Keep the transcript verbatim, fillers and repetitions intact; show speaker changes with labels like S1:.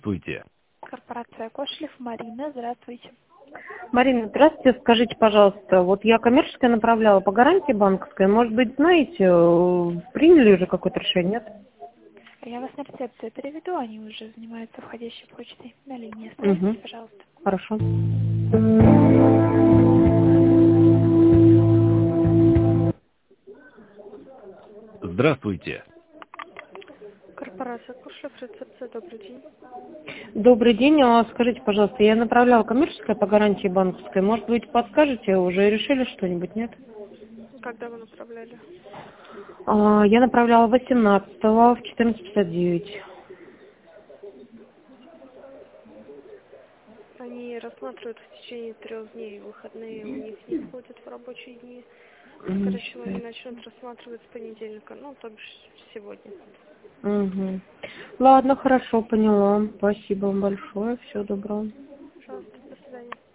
S1: Здравствуйте.
S2: Корпорация Кошлев, Марина, здравствуйте.
S3: Марина, здравствуйте. Скажите, пожалуйста, вот я коммерческое направляла по гарантии банковской. Может быть, знаете, э, приняли уже какое-то решение, нет?
S2: Я вас на рецепцию переведу, они уже занимаются входящей почтой. На линии
S3: Угу.
S2: оставайтесь, пожалуйста.
S3: Хорошо.
S1: Здравствуйте.
S2: Корпорация Кошлев, рецепция, добрый день.
S3: Добрый день. А скажите, пожалуйста, я направляла коммерческое по гарантии банковской. Может быть, подскажете, уже решили что-нибудь, нет?
S2: Когда вы направляли?
S3: А, я направляла восемнадцатого в четырнадцать пятьдесят девять.
S2: Они рассматривают в течение трех дней. Выходные у них не входят в рабочие дни. Скорее всего, они начнут рассматривать с понедельника, ну, то бишь сегодня.
S3: Угу. Ладно, хорошо, поняла. Спасибо вам большое. Всего доброго.
S2: Пожалуйста, до свидания.